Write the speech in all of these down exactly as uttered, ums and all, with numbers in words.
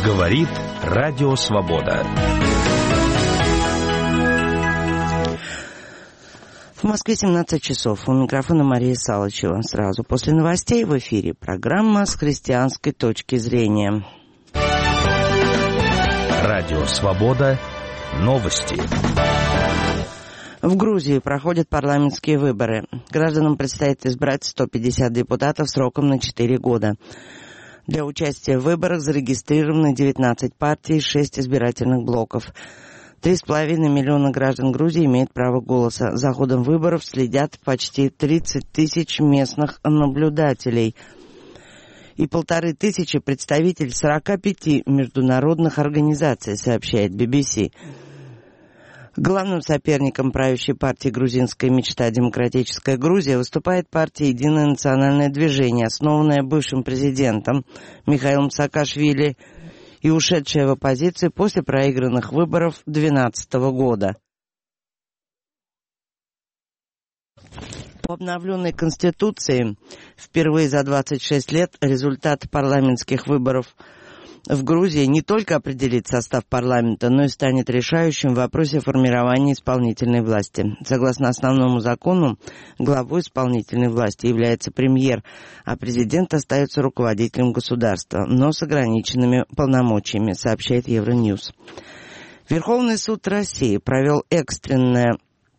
Говорит Радио Свобода. В Москве семнадцать часов. У микрофона Мария Салычева. Сразу после новостей в эфире программа «С христианской точки зрения». Радио Свобода. Новости. В Грузии проходят парламентские выборы. Гражданам предстоит избрать сто пятьдесят депутатов сроком на четыре года. Для участия в выборах зарегистрированы девятнадцать партий и шесть избирательных блоков. Три с половиной миллиона граждан Грузии имеют право голоса. За ходом выборов следят почти тридцать тысяч местных наблюдателей и полторы тысячи представителей сорока пяти международных организаций, сообщает би би си. Главным соперником правящей партии «Грузинская мечта. Демократическая Грузия» выступает партия «Единое национальное движение», основанная бывшим президентом Михаилом Саакашвили и ушедшая в оппозицию после проигранных выборов две тысячи двенадцатого года. По обновленной Конституции впервые за двадцать шесть лет результат парламентских выборов в Грузии не только определит состав парламента, но и станет решающим в вопросе формирования исполнительной власти. Согласно основному закону, главой исполнительной власти является премьер, а президент остается руководителем государства, но с ограниченными полномочиями, сообщает Евроньюз. Верховный суд России провел экстренное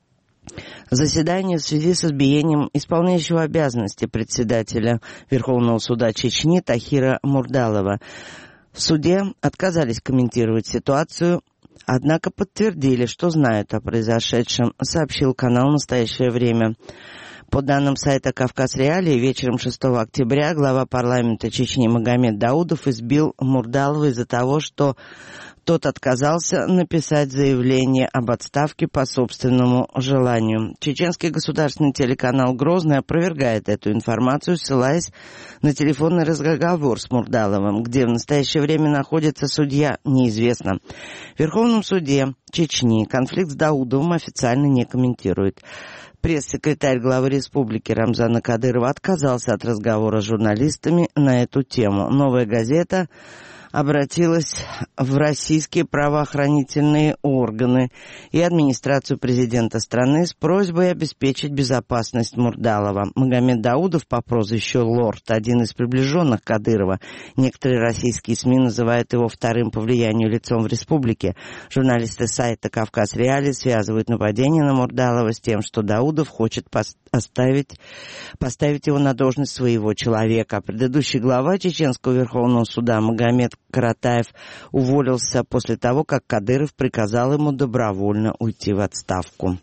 заседание в связи с избиением исполняющего обязанности председателя Верховного суда Чечни Тахира Мурдалова. В суде отказались комментировать ситуацию, однако подтвердили, что знают о произошедшем, сообщил канал «Настоящее время». По данным сайта «Кавказ Реалии», вечером шестого октября глава парламента Чечни Магомед Даудов избил Мурдалова из-за того, что тот отказался написать заявление об отставке по собственному желанию. Чеченский государственный телеканал «Грозный» опровергает эту информацию, ссылаясь на телефонный разговор с Мурдаловым, где в настоящее время находится судья, неизвестно. В Верховном суде Чечни конфликт с Даудовым официально не комментирует. Пресс-секретарь главы республики Рамзана Кадырова отказался от разговора с журналистами на эту тему. «Новая газета» обратилась в российские правоохранительные органы и администрацию президента страны с просьбой обеспечить безопасность Мурдалова. Магомед Даудов по прозвищу Лорд, один из приближенных Кадырова. Некоторые российские СМИ называют его вторым по влиянию лицом в республике. Журналисты сайта «Кавказ Реалии» связывают нападение на Мурдалова с тем, что Даудов хочет поставить, поставить его на должность своего человека. Предыдущий глава Чеченского Верховного суда Магомед Каратаев уволился после того, как Кадыров приказал ему добровольно уйти в отставку.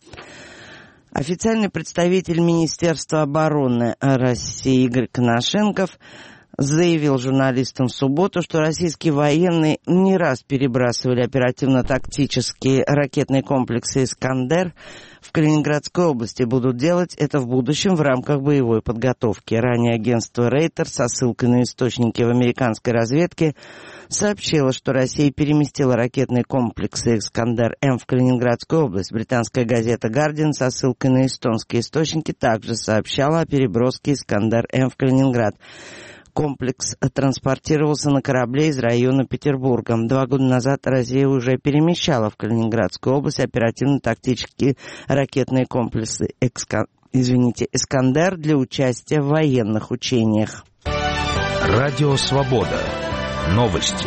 Официальный представитель Министерства обороны России Игорь Коношенков заявил журналистам в субботу, что российские военные не раз перебрасывали оперативно-тактические ракетные комплексы «Искандер» в Калининградской области, будут делать это в будущем в рамках боевой подготовки. Ранее агентство Рейтер со ссылкой на источники в американской разведке сообщила, что Россия переместила ракетные комплексы «Искандер-М» в Калининградскую область. Британская газета «Гардиан» со ссылкой на эстонские источники также сообщала о переброске «Искандер-М» в Калининград. Комплекс транспортировался на корабле из района Петербурга. Два года назад Россия уже перемещала в Калининградскую область оперативно-тактические ракетные комплексы «Экска... извините, «Искандер» для участия в военных учениях. Радио Свобода. Новости.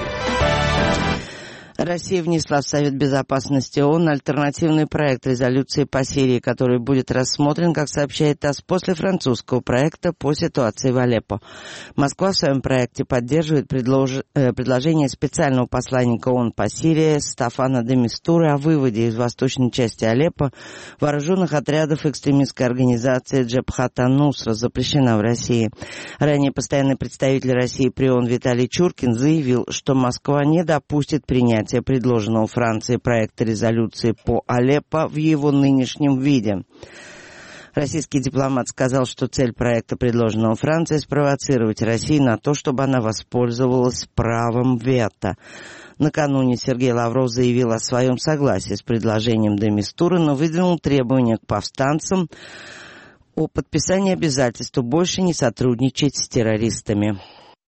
Россия внесла в Совет Безопасности ООН альтернативный проект резолюции по Сирии, который будет рассмотрен, как сообщает ТАСС, после французского проекта по ситуации в Алеппо. Москва в своем проекте поддерживает предлож... э, предложение специального посланника ООН по Сирии Стафана де Мистуры о выводе из восточной части Алеппо вооруженных отрядов экстремистской организации Джабхат ан-Нусра, запрещена в России. Ранее постоянный представитель России при ООН Виталий Чуркин заявил, что Москва не допустит принятия предложенного Францией проекта резолюции по Алеппо в его нынешнем виде. Российский дипломат сказал, что цель проекта, предложенного Францией, спровоцировать Россию на то, чтобы она воспользовалась правом вето. Накануне Сергей Лавров заявил о своем согласии с предложением де Мистуры, но выдвинул требования к повстанцам о подписании обязательства больше не сотрудничать с террористами.